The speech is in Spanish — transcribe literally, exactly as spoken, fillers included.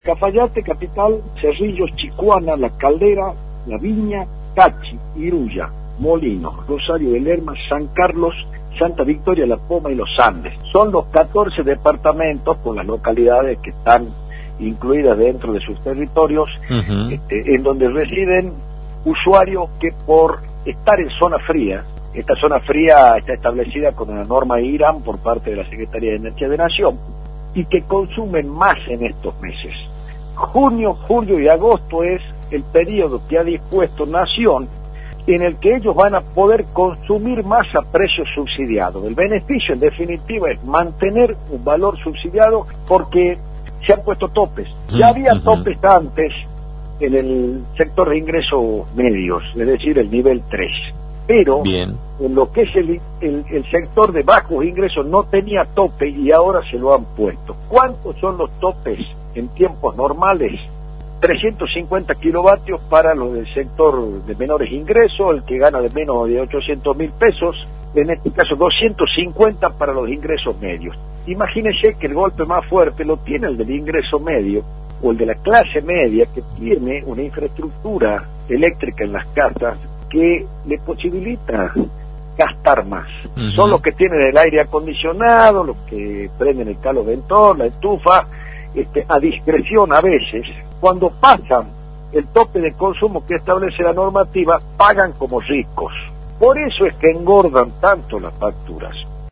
Cafayate, Capital, Cerrillos, Chicuana, La Caldera, La Viña, Cachi, Iruya, Molinos, Rosario de Lerma, San Carlos, Santa Victoria, La Poma y Los Andes. Son los catorce departamentos con las localidades que están incluidas dentro de sus territorios, uh-huh. este, en donde residen usuarios que por estar en zona fría, esta zona fría está establecida con una norma IRAM por parte de la Secretaría de Energía de Nación, y que consumen más en estos meses. Junio, julio y agosto es el periodo que ha dispuesto Nación en el que ellos van a poder consumir más a precio subsidiado. El beneficio en definitiva es mantener un valor subsidiado porque se han puesto topes. Ya había uh-huh. topes antes en el sector de ingresos medios, es decir, el nivel tres. Pero Bien. en lo que es el, el, el sector de bajos ingresos no tenía tope y ahora se lo han puesto. ¿Cuántos son los topes en tiempos normales? trescientos cincuenta kilovatios para los del sector de menores ingresos, el que gana de menos de ochocientos mil pesos, en este caso doscientos cincuenta para los ingresos medios. Imagínense que el golpe más fuerte lo tiene el del ingreso medio, o el de la clase media, que tiene una infraestructura eléctrica en las casas que le posibilita gastar más. Uh-huh. Son los que tienen el aire acondicionado, los que prenden el caloventor, la estufa, este, a discreción a veces. Cuando pasan el tope de consumo que establece la normativa, pagan como ricos. Por eso es que engordan tanto las facturas.